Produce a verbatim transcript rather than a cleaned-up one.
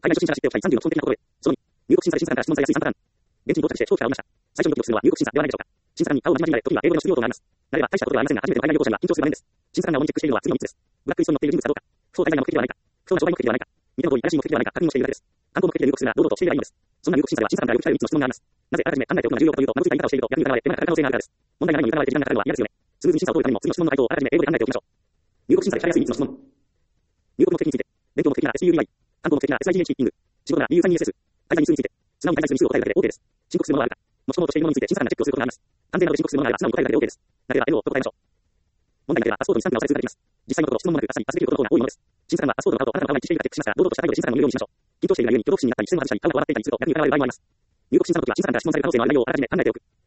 海外初心者ら知っておきたいさんじゅうの基本的なことへ。そのに、入国審査で審査官から質問されやすいさんパターン。現地に到着して飛行機から降りました。最初にドキドキするのは入国審査ではないでしょうか。審査官に顔を同じまで、時には英語での質疑応答があります。なれば大したことではありませんが、初めての海外旅行者には緊張する場面です。審査官が主にチェックしているのは次のみっつです。ブラックリストに載っている人物かどうか。不法滞在が目的ではないか。不当な商売目的ではないか。見た通り怪しい目的ではないか確認をしているだけです。観光目的で入国するなら堂々としていればいいのです。そんな入国審査では審査官からよく聞かれるみっつの質問があります。なぜあらかじめ考えておくのが重要かというと、まずついた言い方をしていると逆に疑われ、手間がかかる可能性があるからです。問題がないのに疑われて時間がかかるのは嫌ですよね。スムーズに審査を通るためにも次の質問の回答をあらかじめ英語で考えておきましょう。入国審査で使いやすいみっつの質問。入国目的について。勉強目的なら エスピーユービーワイ。観光目的なら エスアイジーエイチ イング。仕事なら ビーユーさんイーエスエス。滞在日数について。素直に滞在する日数を答えるだけで OK です。申告するものはあるか。持ち込もうとしているものについて審査官がチェックをすることがあります。安全などで申告するものがあれば素直に答えるだけで OK です。なければ エヌ をと答えましょう。問題なければパスポートにスタンプが押されています。実際のところ質問もなくパスにパスできることの方が多いものです。審査官はパスポートの顔とあなたの顔が一致しているかチェックしますから、堂々とした態度で審査官の言うようにしましょう。緊張しているがゆえに挙動不審になったり、視線を外したり、顔が笑っていたりすると逆に疑われる場合もあります。入国審査の時は審査官から質問される可能性のある内容をあらかじめ考えておく。